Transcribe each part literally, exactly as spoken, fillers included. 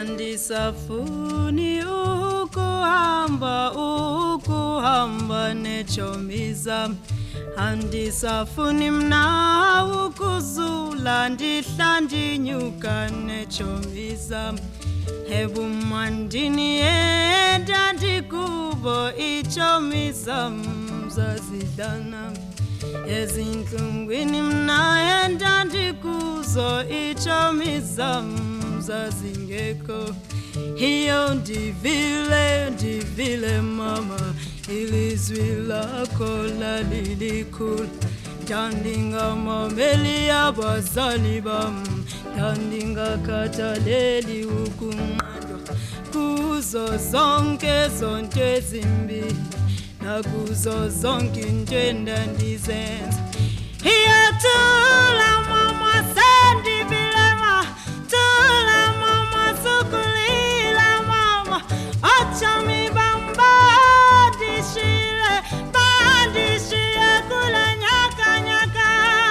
Handisafuni ukuhamba ukuhamba nechomiza Handisafuni mna ukuzula ndihla ndinyuka nechomiza Hebu mwandini enda ndikubo ichomiza mzazidana Ezinhlungwini mna enda ndikuzo ichomiza mzazingeko Hiyo ndivile ndivile mama ilizwi lako lalilikula Dandinga mameli abazali bam Dandinga kataleli ukumandwa Kuzo zonke zonke zimbi Na kuzo zonke ntenda ndizenza Hiyo tula mama sendi bilema Tula mama sukulila mama Achami bamba dishile Bandishile kula nyaka nyaka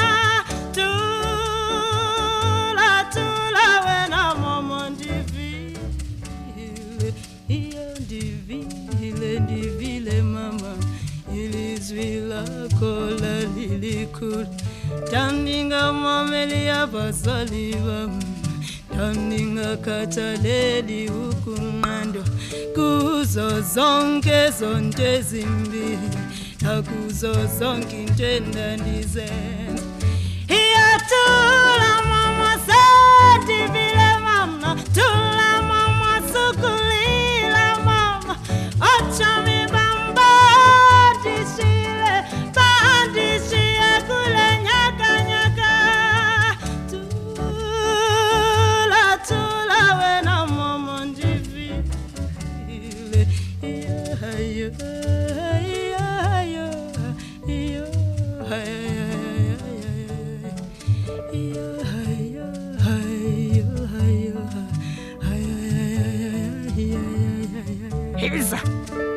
Tula tula wena mama ndivile Hiyo ndivile ndivile mama Ilizwi lako lalilikula Dandinga mameli abazaliwa Dandinga kataleli ukumando Kuzo zonke zonke zimbi Kuzo zonke ntenda ndizenza Hiya tula mama sadi vile mama Tula mama sukulila mama Ochami bamba dishile Bandishile kule nyaka nyaka Tula tula wena mama ndivile Yeah yeah yeah yeah yeah Here's